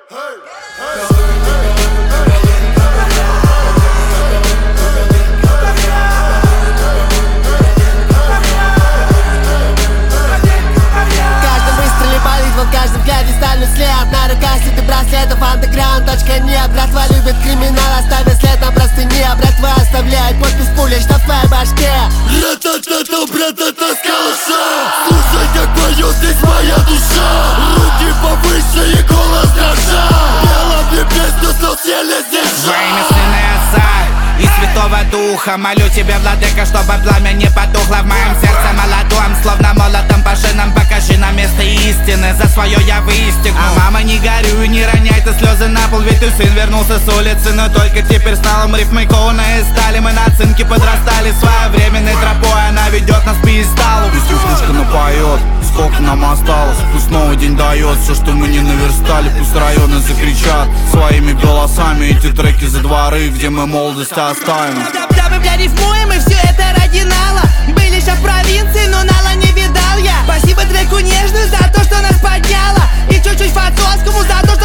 В каждом взгляде стальной след. На руках среди браслетов андеграунд, точка нет. Братва любит криминал, оставит след на простыне. Братва оставляет подпись пулей, что в твоей башке. Ра-та-та-та, брата-та с калаша. Слушай, как поет здесь моя душа. Руки повыше и голос дрожа. Пела мне песню, но съели здесь. Во имя Сына и Отца и Святого Духа молю тебя, владыка, чтобы пламя не потухло в моем сердце молодом. Словно молотом по шинам покажи на место истины. За свое я выстигну. А мама, не горюй, не роняй ты слезы на пол. Ведь ты сын вернулся с улицы, но только теперь стал он рифмой кованой из стали. Мы на цинке подрастали своевременной тропой. Она ведет нас к пьедесталу. Пусть ушка напоет, сколько нам осталось. Пусть новый день дает все, что мы не наверстали. Пусть районы закричат своими голосами эти треки за дворы, где мы молодость оставим. Да мы, бля, рифмуем, и все это ради нала. Были еще в провинции, но нала не видал я. Спасибо треку нежную за то, что нас подняло. И чуть-чуть Фацовскому за то, что